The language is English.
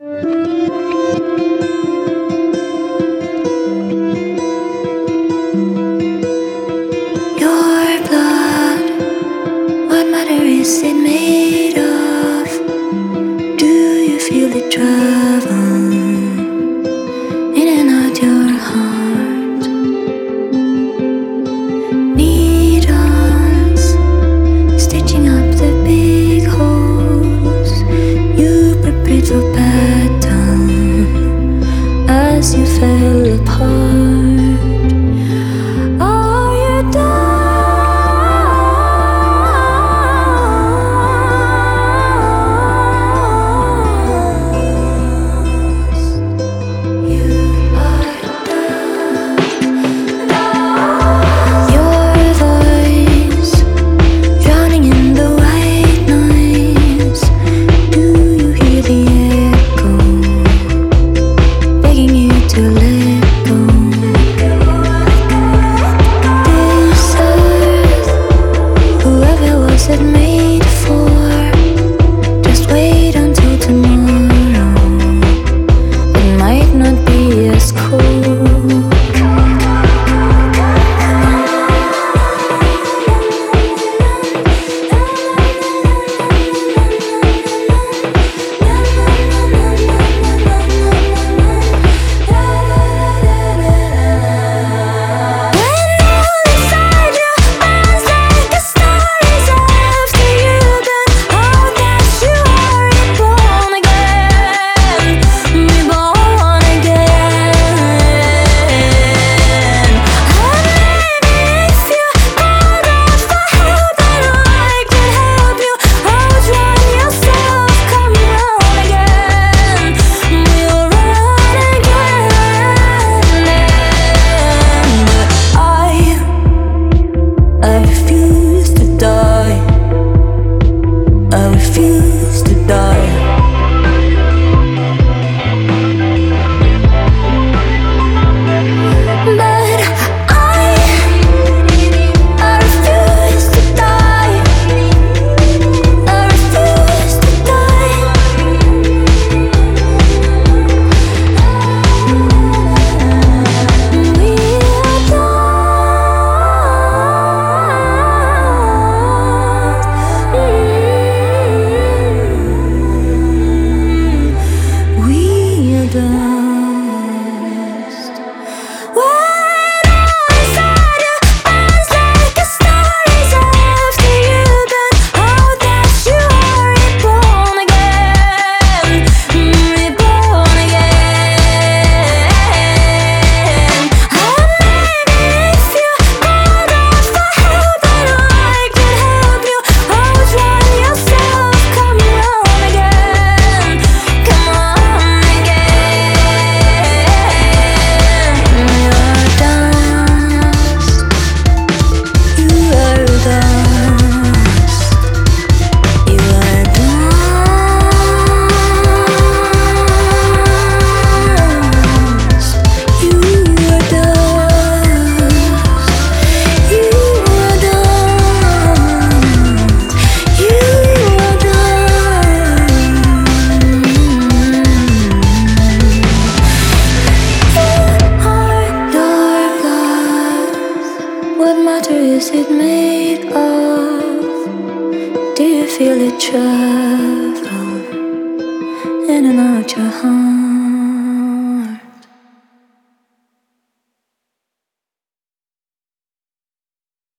Your blood, what matter is it made of? Do you feel it travel in and out your heart? Needles stitching up the big holes. You prepared for battle as you fell apart. Are you done? Made for, just wait until tomorrow. It might not be as cool. I refuse to die. But I refuse to die. I refuse to die. We are dust. When all inside you burns like a star is after you done all that you are reborn again, reborn again. And maybe if you called out for help, then I could help you outrun yourself. Come on again, come on. What matter is it made of? Do you feel it travel in and out your heart?